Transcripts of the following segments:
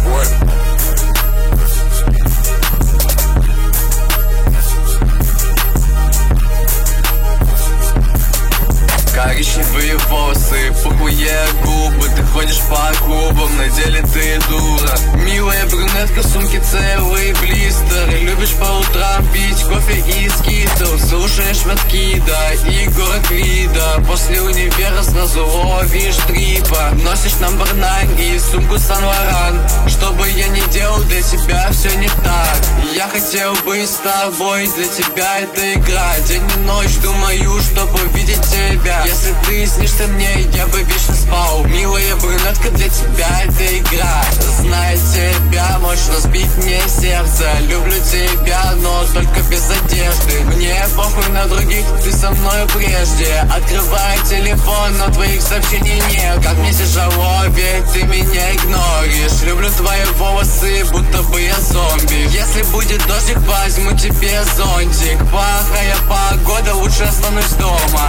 Коричневые волосы, пухлые губы. Ты ходишь по клубам, на деле ты дура. Милая брюнетка, сумки целые блистеры. Любишь по утрам пить кофе и скитл. Слушаешь Маткида и город Лида. После универа сразу ловишь трипа. Носишь No.9 и сумку Сан-Лоран. Что бы я ни делал, для тебя все не так. Я хотел быть с тобой, для тебя это игра. День и ночь думаю, чтобы увидеть тебя. Если ты снишься мне, я бы вечно спал. Милая брюнетка, для тебя это игра. Зная тебя, можешь разбить мне сердце. Люблю тебя, но только без одежды. Мне похуй на других, ты со мною прежде. Открываю телефон, но твоих сообщений нет. Как мне тяжело, ведь ты меня игноришь. Люблю твои волосы, будто бы я зомби. Если будет дождик, возьму тебе зонтик. Плохая погода, лучше останусь дома.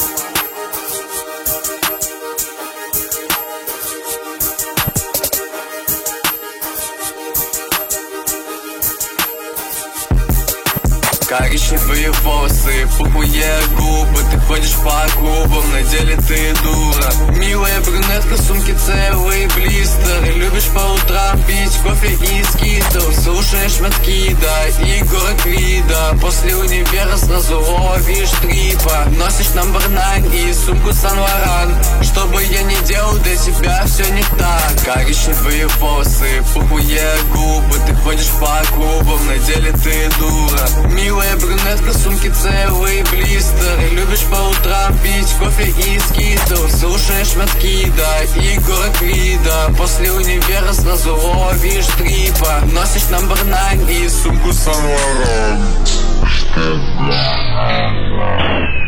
Коричневые волосы, пухлые губы. Ты ходишь по клубам, на деле ты дура. Милая брюнетка, сумки целые блистеры. Любишь по утрам пить кофе и скитл. Слушаешь Маткида и город Лида. После универа сразу ловишь трипа. Носишь No.9 и сумку Сан-Лоран. Что бы я ни делал, для тебя все не так. Коричневые волосы, пухлые губы. Ты ходишь по клубам, на деле ты дура. Милая брюнетка, сумки целые блистеры. Любишь по утрам пить кофе и скитл. Слушаешь Маткида и город Лида. После универа сразу ловишь трипа. Носишь No.9 и сумку Сан-Лоран.